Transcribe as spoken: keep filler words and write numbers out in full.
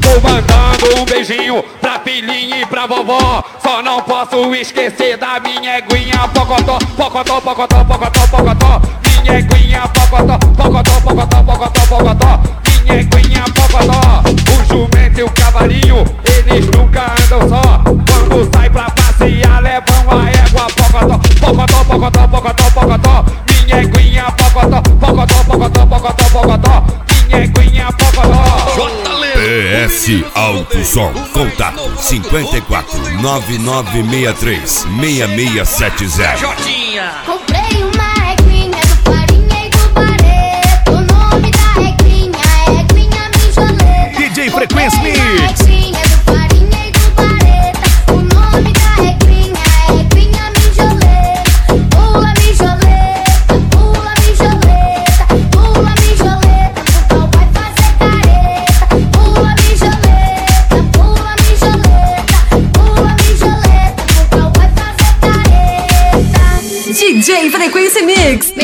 Vou mandando um beijinho pra filhinha e pra vovó. Só não posso esquecer da minha eguinha pocotó, pocotó, pocotó, pocotó, pocotó. Minha eguinha pocotó, pocotó, pocotó, pocotó, pocotó. Minha eguinha pocotó. O jumento e o cavalinho, eles nunca andam só. Quando sai pra passear, levam a égua pocotó, pocotó, pocotó, pocotó, pocotó. Minha eguinha pocotó, pocotó, pocotó, pocotó, pocotó. Minha eguinha pocotó. P S Alto Som. Contato cinquenta e quatro, nove nove seis três, seis seis sete zero. Comprei uma eguinha do farinha e do bareto. O nome da eguinha é eguinha mijoleta. D J Frequência Mix. Eguinha do farinha e do bareta. O nome da eguinha é eguinha mijoleta. Pula mijoleta, pula mijoleta, pula mijoleta, o pau vai fazer careta. Pula mijoleta, pula mijoleta, pula mijoleta, o pau vai fazer careta. D J Frequência Mix.